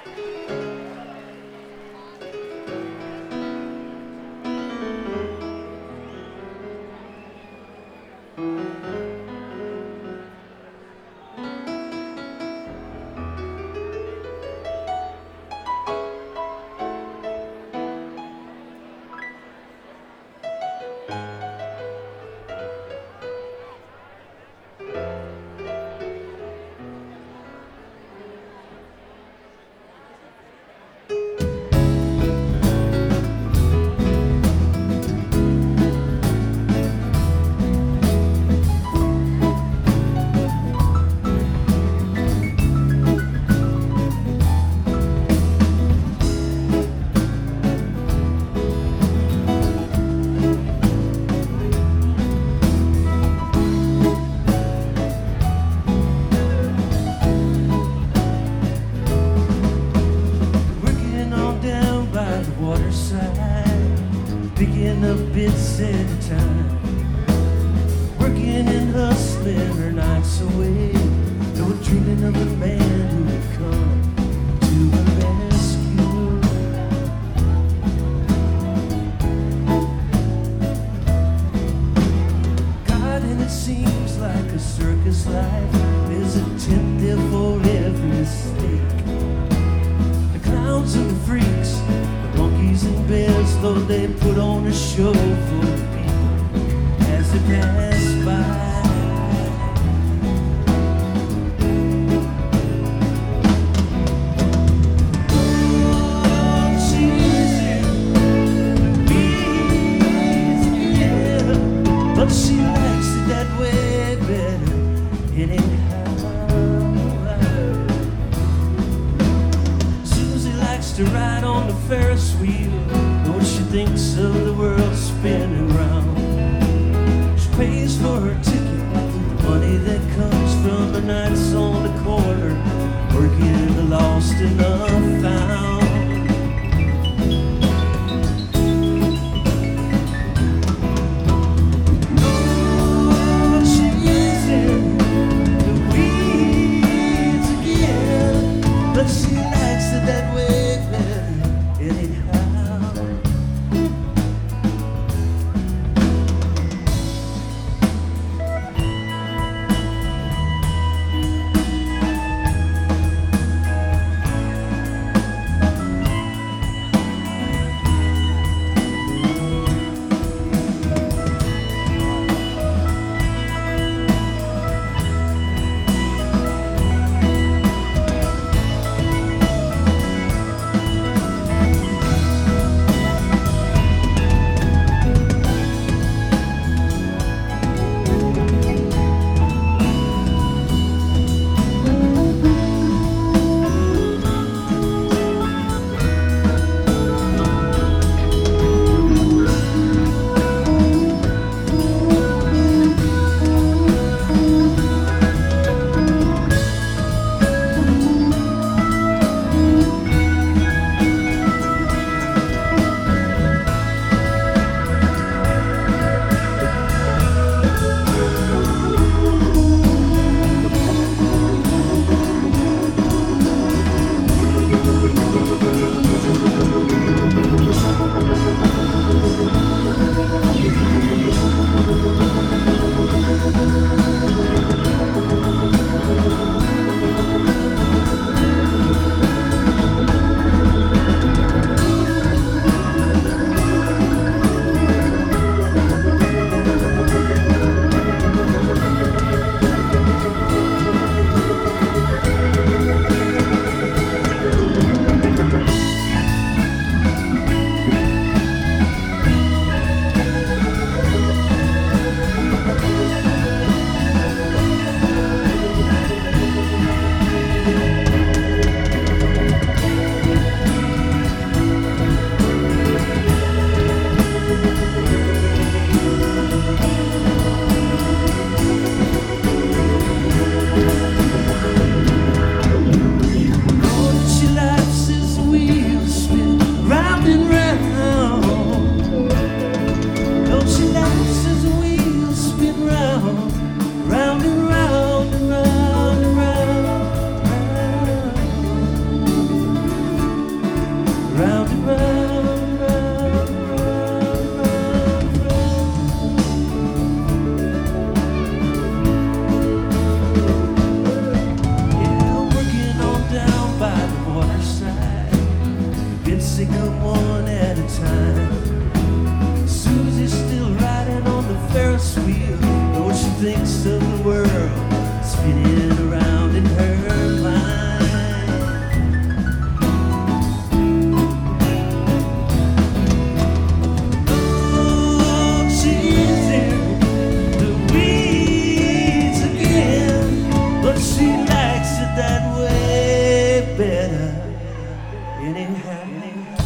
Picking up bits at a time, working and hustling her nights away. They were dreaming of a man who would come to her rescue. God, and it seems like a circus life. There's a tent there for every mistake. The clowns and the freaks, monkeys and bears, though they put on a show for the people as they pass by. Oh, she's in Louise, yeah, but she likes it that way better anyhow. Susie likes to ride on the Ferris wheel. She thinks of the world spinning round. She pays for her ticket with the money that comes from the nights on the corner, working the lost and unfound. Oh, she's in the weeds again, but she likes it that way better anyhow. waterside, get sick of one at a time. Susie's still riding on the Ferris wheel, though she thinks of the world spinning around in her mind. She likes it that way better anyhow.